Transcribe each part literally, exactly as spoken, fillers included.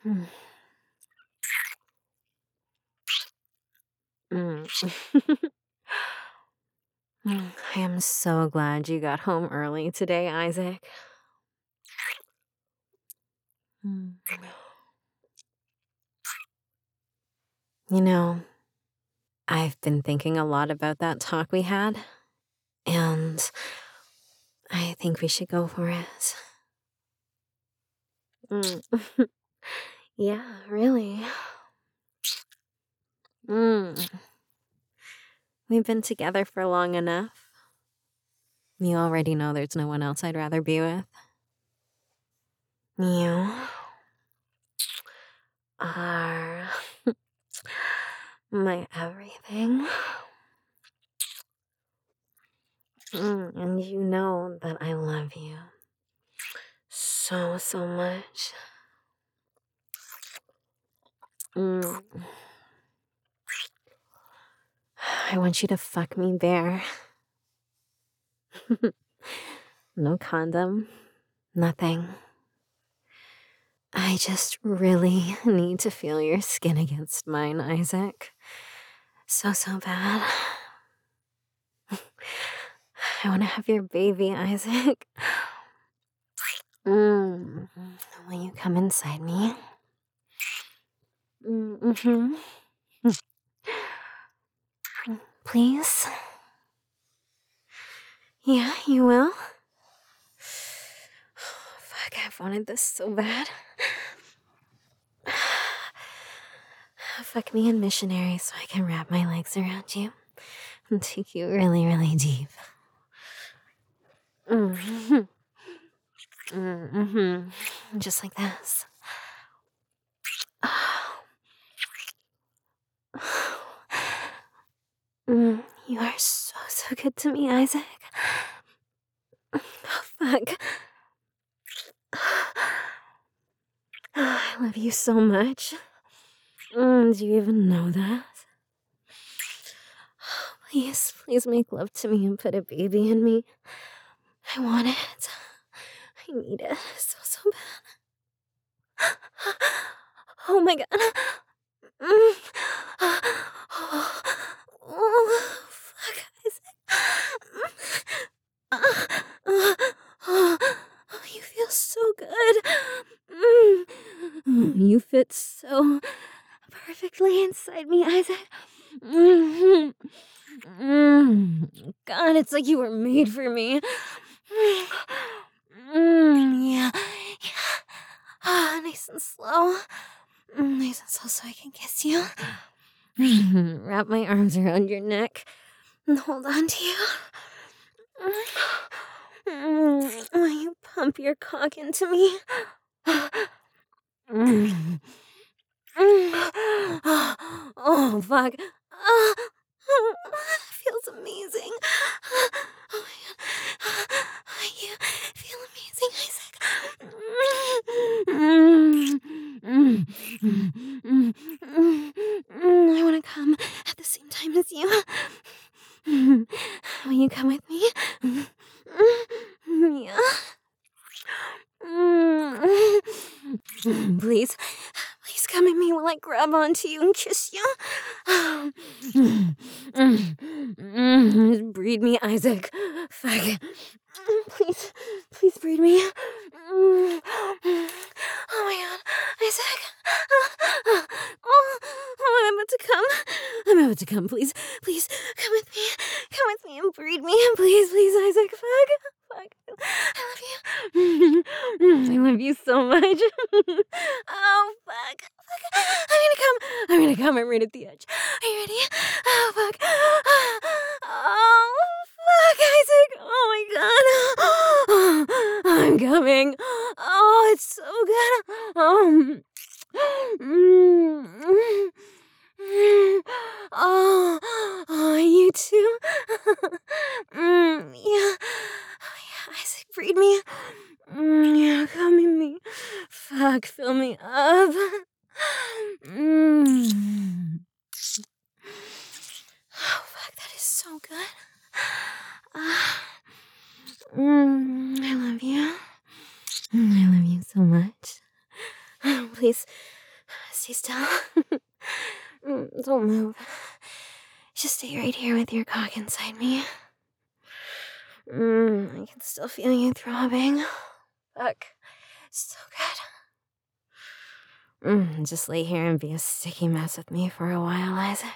Mm. Mm, I am so glad you got home early today, Isaac. Mm. You know, I've been thinking a lot about that talk we had, and I think we should go for it. Mm. Yeah, really. Mm. We've been together for long enough. You already know there's no one else I'd rather be with. You are my everything. Mm, and you know that I love you so, so much. Mm. I want you to fuck me bare. No condom, nothing. I just really need to feel your skin against mine, Isaac. So, so bad. I want to have your baby, Isaac. Mm. Will you come inside me? Mm-hmm. Please? Yeah, you will? Fuck, I've wanted this so bad. Fuck me in missionary so I can wrap my legs around you and take you really, really deep. Mm-hmm. Mm-hmm. Just like this. Mm, you are so, so good to me, Isaac. Oh, fuck. I love you so much. Mm, do you even know that? Please, please make love to me and put a baby in me. I want it. I need it so, so bad. Oh my god. Mm. Oh, oh, fuck, Isaac. Oh, oh, you feel so good. Mm. You fit so perfectly inside me, Isaac. Mm. Mm. God, it's like you were made for me. Mm, yeah, yeah. Ah, nice and slow. Mm, nice and slow so I can kiss you. Wrap my arms around your neck and hold on to you. Mm, will you pump your cock into me? Mm. Mm. Oh, fuck. Ah, that feels amazing. Oh my god. You feel amazing, Isaac. Mm. Mm. Mm. Mm. Mm. I want to come at the same time as you. Will you come with me? Yeah. Please, please come at me while I grab onto you and kiss you. Just breed me, Isaac. Fuck. Please, please breed me. Oh my god, Isaac. Oh, oh, I'm about to come. I'm about to come. Please, please, come with me. Come with me and breed me. Please, please, Isaac. Fuck. Fuck. I love you. I love you so much. Oh, fuck. Fuck. I'm gonna come. I'm gonna come. I'm right at the edge. Are you ready? Oh, fuck. Oh, fuck, Isaac. Oh, my God. I'm coming. Oh, it's so good. Um. Mm. Oh, oh, you too? Mm, yeah. Oh, yeah, Isaac, breed me. Mm, yeah, come in me. Fuck, fill me up. Mm. Oh, fuck, that is so good. Ah. Mm, I love you. Mm, I love you so much. Please, Stay still. Mm, don't move. Just stay right here with your cock inside me. Mm, I can still feel you throbbing. Fuck. So good. Mm, just lay here and be a sticky mess with me for a while, Isaac.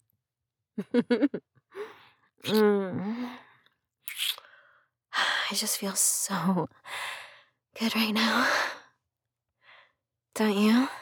mm. I just feel so good right now. Don't you?